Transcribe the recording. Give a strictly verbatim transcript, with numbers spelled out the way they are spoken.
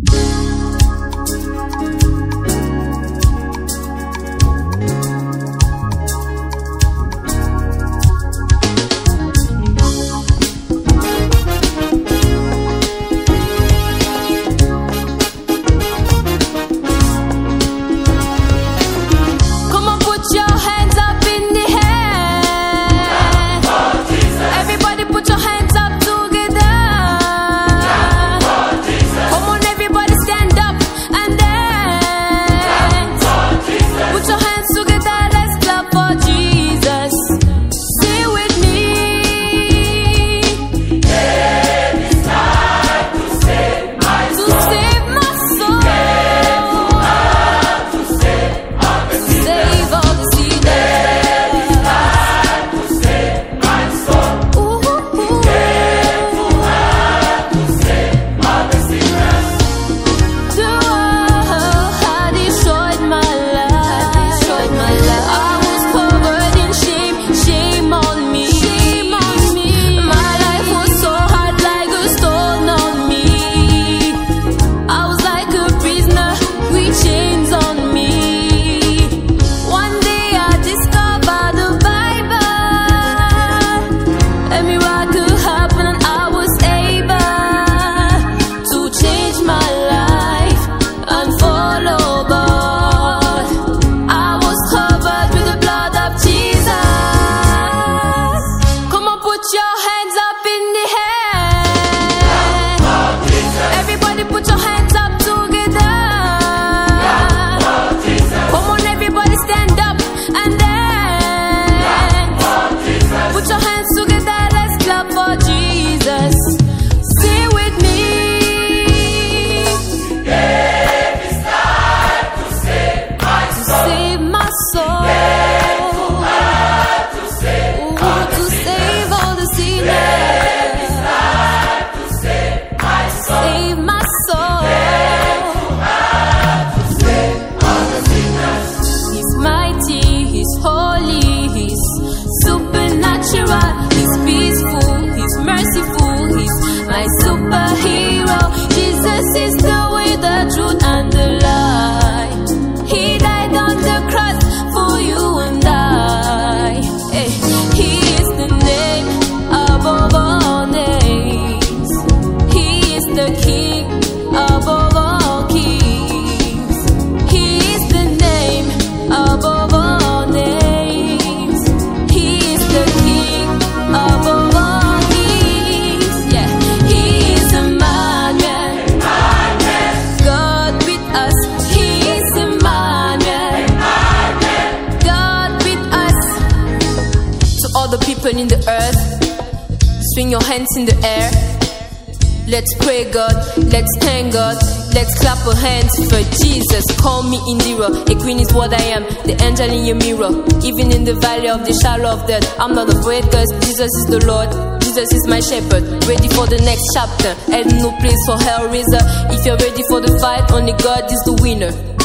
In the earth, swing your hands in the air. Let's pray God, let's thank God, let's clap our hands for Jesus. Call me Indira, a queen is what I am, the angel in your mirror. Even in the valley of the shadow of death, I'm not afraid cause Jesus is the Lord. Jesus is my shepherd, ready for the next chapter. And no place for hell raiser. If you're ready for the fight, only God is the winner.